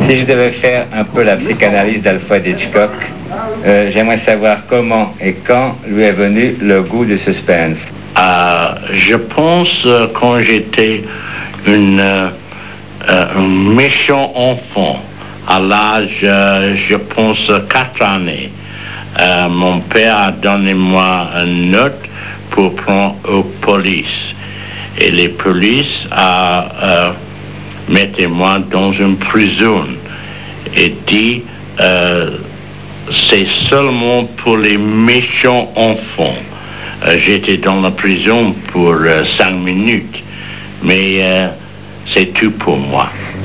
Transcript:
Si je devais faire un peu la psychanalyse d'Alfred Hitchcock, j'aimerais savoir comment et quand lui est venu le goût du suspense. Je pense quand j'étais un méchant enfant, à l'âge, je pense, 4 années. Mon père a donné moi une note pour prendre aux polices. Et les polices mettaient moi dans une prison et dit c'est seulement pour les méchants enfants. J'étais dans la prison pour 5 minutes, mais c'est tout pour moi.